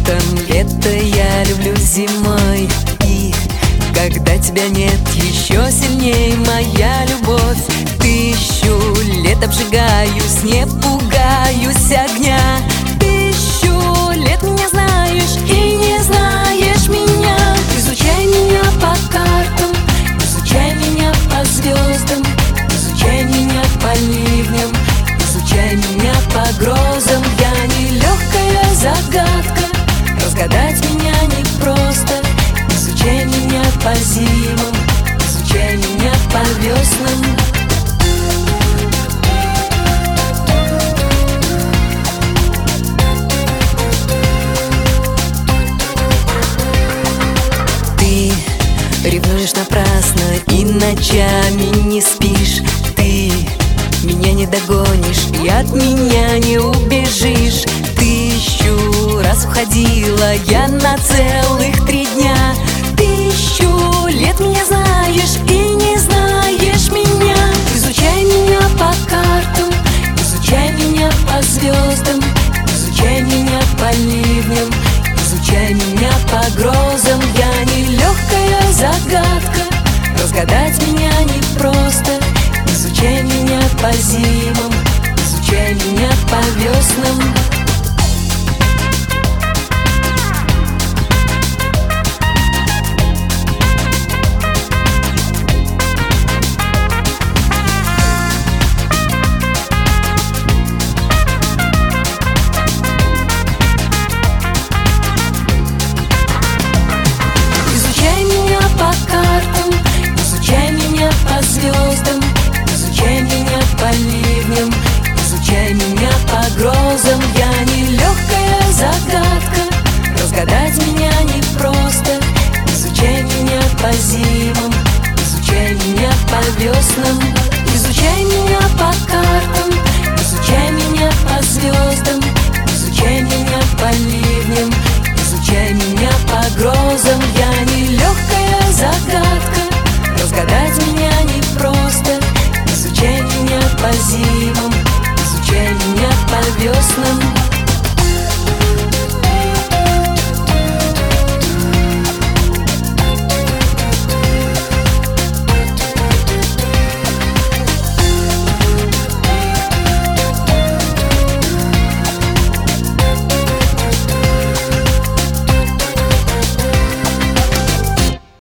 летом, лето я люблю зимой. И когда тебя нет, еще сильней моя любовь. Тысячу лет обжигаюсь, не пугаюсь огня. Тысячу лет меня знаешь и не знаешь меня. Изучай меня по картам, изучай меня по звездам, изучай меня по ливням, изучай меня по грозам. Я не легкая загадка, разгадать меня непросто. Изучай меня по зимам, изучай меня по веснам. Ты ревнуешь напрасно и ночами не спишь. Ты меня не догонишь и от меня не убежишь. Тысячу раз уходила я на целых 3 дня. Тысячу лет меня знаешь и не знаешь меня. Изучай меня по картам, изучай меня по звездам, изучай меня по ливням, изучай меня по грозам. Я не легкая загадка, разгадать меня непросто. Изучай меня по зимам, изучай меня по веснам. Изучай меня по картам, изучай меня по звездам, изучай меня по ливням, изучай меня по грозам. Я не легкая загадка, разгадать меня непросто. Изучай меня по зимам, изучай меня по веснам. Изучай меня по картам, изучай меня по звездам, изучай меня по ливням, изучай меня по грозам. Я не легкая загадка,